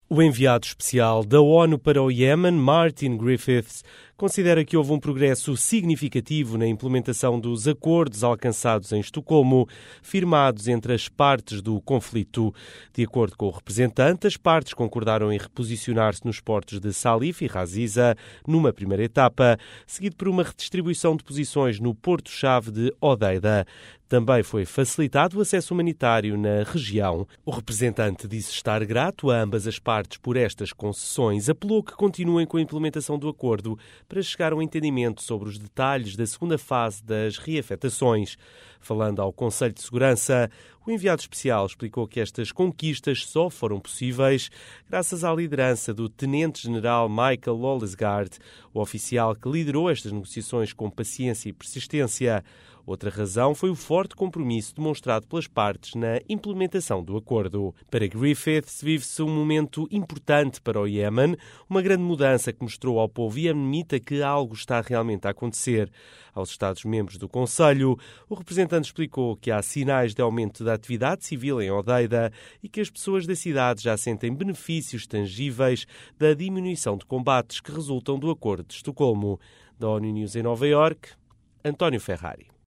O enviado especial da ONU para o Iémen, Martin Griffiths, considera que houve um progresso significativo na implementação dos acordos alcançados em Estocolmo, firmados entre as partes do conflito. De acordo com o representante, as partes concordaram em reposicionar-se nos portos de Salif e Raziza numa primeira etapa, seguido por uma redistribuição de posições no porto-chave de Hodeida. Também foi facilitado o acesso humanitário na região. O representante disse estar grato a ambas as partes por estas concessões. Apelou que continuem com a implementação do acordo para chegar a um entendimento sobre os detalhes da segunda fase das reafetações. Falando ao Conselho de Segurança, o enviado especial explicou que estas conquistas só foram possíveis graças à liderança do Tenente-General Michael Olesgaard, o oficial que liderou estas negociações com paciência e persistência. Outra razão foi o forte compromisso demonstrado pelas partes na implementação do acordo. Para Griffiths, vive-se um momento importante para o Iémen, uma grande mudança que mostrou ao povo iemenita que algo está realmente a acontecer. Aos Estados-membros do Conselho, o representante explicou que há sinais de aumento da atividade civil em Hodeida e que as pessoas da cidade já sentem benefícios tangíveis da diminuição de combates que resultam do Acordo de Estocolmo. Da ONU News em Nova Iorque, António Ferrari.